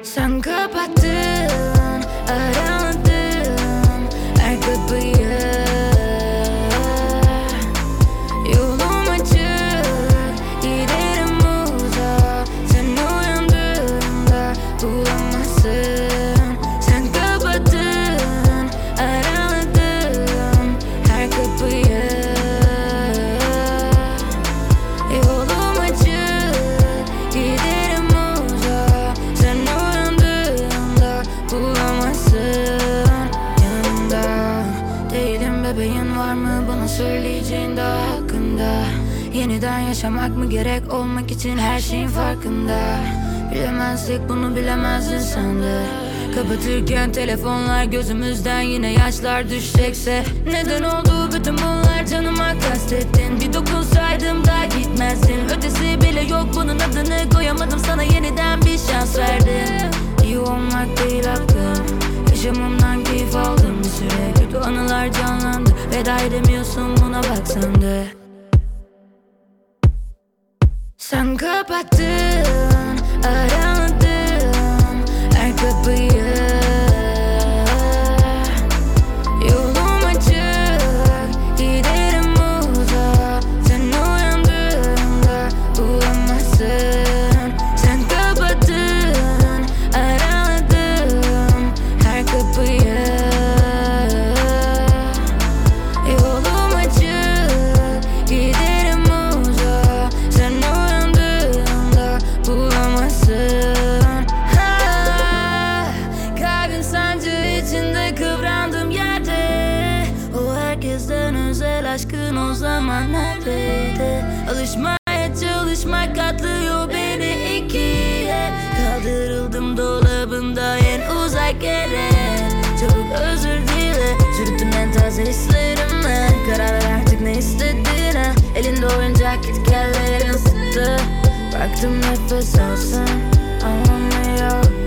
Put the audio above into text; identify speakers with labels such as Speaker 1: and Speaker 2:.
Speaker 1: Sen kapattın, araladım her kapıyı. Yolum açık, giderim uzağa. Sen uyandığında bulamazsın. Sen kapattın, araladım her kapıyı. Yolum açık, giderim uzağa. Sen uyandığında bulamazsın. Yanımda değilim, bebeğin var mı bana söyleyeceğin daha hakkında? Yeniden yaşamak mı gerek, olmak için her şeyin farkında? Bilemezdik bunu, bilemezdin sen de. Kapatırken telefonlar gözümüzden yine yaşlar düşecekse, neden oldu bütün bunlar, canıma kastettin? Bir dokunsaydım da gitmezdin. Ötesi bile yok, bunun adını koyamadım, sana yeniden bir şans verdim. İyi olmak değil hakkım, yaşamımdan keyif aldım bir süre. Kötü anılar canlandı, veda edemiyorsun, buna bak sen de. Sen kapattın, araladım her kapıyı. Yolum açık, giderim uzağa. Sen uyandığında bulamazsın. Sen kapattın, araladım her kapıyı. Yolum açık, giderim uzağa. Sen uyandığında bulamazsın. Kalbin sancı içinde kıvrandım yerde. O herkesten özel aşkın o zaman neredeydi? Alışmaya çalışmak katlıyor beni ikiye. Kaldırıldım dolabında en uzak yere. Çabuk özür dile, çürüttüm en taze hislerimle. Karar ver artık ne istediğine. Elinde oyuncak git kellerin sıktı. Bıraktım nefes alsın, anlamı yok.